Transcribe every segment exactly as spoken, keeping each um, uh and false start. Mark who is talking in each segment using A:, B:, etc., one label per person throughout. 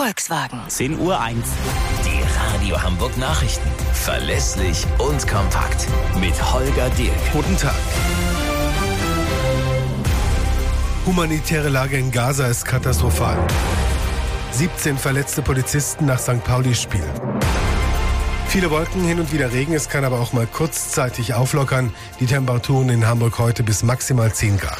A: Volkswagen.
B: zehn Uhr eins. Die Radio Hamburg Nachrichten. Verlässlich und kompakt. Mit Holger Dirk.
C: Guten Tag. Humanitäre Lage in Gaza ist katastrophal. siebzehn verletzte Polizisten nach Sankt Pauli-Spiel. Viele Wolken, hin und wieder Regen, es kann aber auch mal kurzzeitig auflockern. Die Temperaturen in Hamburg heute bis maximal zehn Grad.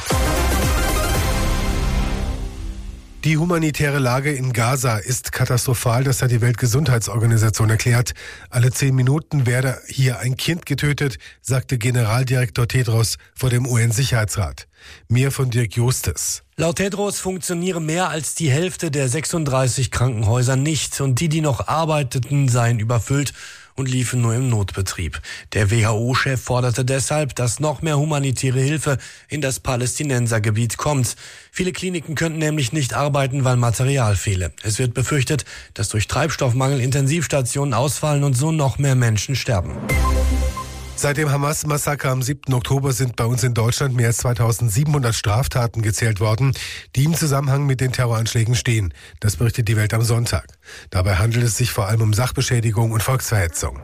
C: Die humanitäre Lage in Gaza ist katastrophal, das hat die Weltgesundheitsorganisation erklärt. Alle zehn Minuten werde hier ein Kind getötet, sagte Generaldirektor Tedros vor dem U N-Sicherheitsrat. Mehr von Dirk Justes.
D: Laut Tedros funktioniere mehr als die Hälfte der sechsunddreißig Krankenhäuser nicht und die, die noch arbeiteten, seien überfüllt und liefen nur im Notbetrieb. Der W H O-Chef forderte deshalb, dass noch mehr humanitäre Hilfe in das Palästinensergebiet kommt. Viele Kliniken könnten nämlich nicht arbeiten, weil Material fehle. Es wird befürchtet, dass durch Treibstoffmangel Intensivstationen ausfallen und so noch mehr Menschen sterben.
C: Seit dem Hamas-Massaker am siebten Oktober sind bei uns in Deutschland mehr als zweitausendsiebenhundert Straftaten gezählt worden, die im Zusammenhang mit den Terroranschlägen stehen. Das berichtet die Welt am Sonntag. Dabei handelt es sich vor allem um Sachbeschädigung und Volksverhetzung.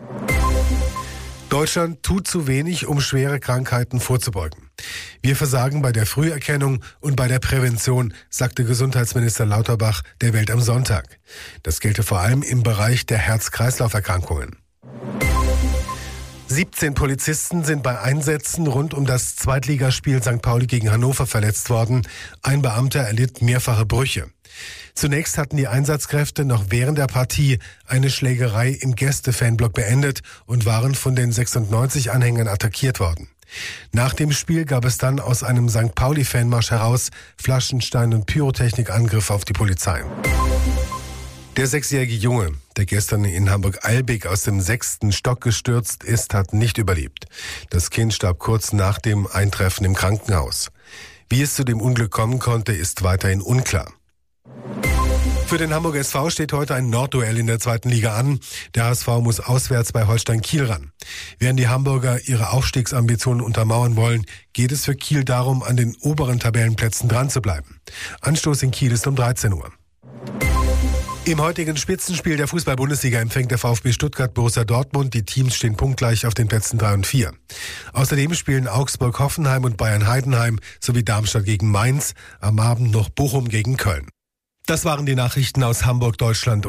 C: Deutschland tut zu wenig, um schwere Krankheiten vorzubeugen. Wir versagen bei der Früherkennung und bei der Prävention, sagte Gesundheitsminister Lauterbach der Welt am Sonntag. Das gelte vor allem im Bereich der Herz-Kreislauf-Erkrankungen. siebzehn Polizisten sind bei Einsätzen rund um das Zweitligaspiel Sankt Pauli gegen Hannover verletzt worden. Ein Beamter erlitt mehrfache Brüche. Zunächst hatten die Einsatzkräfte noch während der Partie eine Schlägerei im Gäste-Fanblock beendet und waren von den sechsundneunzig Anhängern attackiert worden. Nach dem Spiel gab es dann aus einem Sankt Pauli-Fanmarsch heraus Flaschenstein- und Pyrotechnikangriffe auf die Polizei. Der sechsjährige Junge, der gestern in Hamburg-Eilbek aus dem sechsten Stock gestürzt ist, hat nicht überlebt. Das Kind starb kurz nach dem Eintreffen im Krankenhaus. Wie es zu dem Unglück kommen konnte, ist weiterhin unklar. Für den Hamburger S V steht heute ein Nordduell in der zweiten Liga an. Der H S V muss auswärts bei Holstein Kiel ran. Während die Hamburger ihre Aufstiegsambitionen untermauern wollen, geht es für Kiel darum, an den oberen Tabellenplätzen dran zu bleiben. Anstoß in Kiel ist um dreizehn Uhr. Im heutigen Spitzenspiel der Fußball-Bundesliga empfängt der VfB Stuttgart Borussia Dortmund. Die Teams stehen punktgleich auf den Plätzen drei und vier. Außerdem spielen Augsburg-Hoffenheim und Bayern-Heidenheim sowie Darmstadt gegen Mainz. Am Abend noch Bochum gegen Köln. Das waren die Nachrichten aus Hamburg, Deutschland.